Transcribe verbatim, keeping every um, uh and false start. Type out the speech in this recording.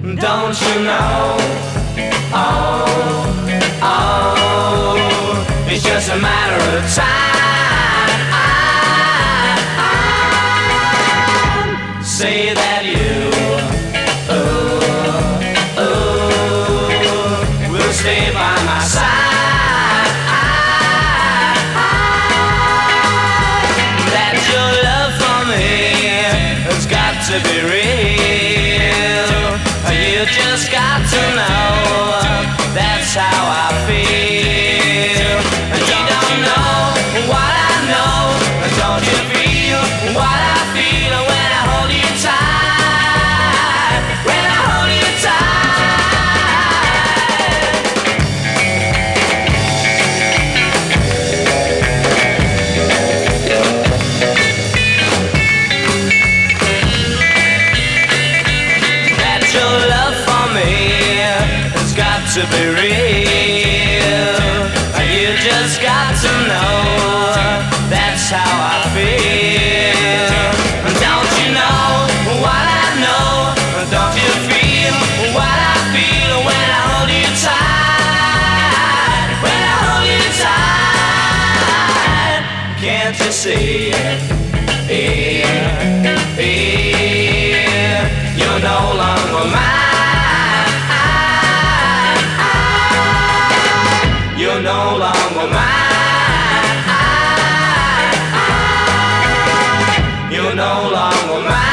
Don't you know? Oh, oh, it's just a matter of time. Say that you, oh, oh, will stay by my side. That your love for me has got to be real. You just got to know that's how I feel. You don't know what I know. Don't you feel what I feel when I hold you tight? When I hold you That your love for me has got to be real. You just got to know that's how I feel. Don't you know what I know? Don't you feel what I feel when I hold you tight? When I hold you tight, can't you see? Yeah, yeah, you're no longer mine. You're no longer mine. You're no longer mine.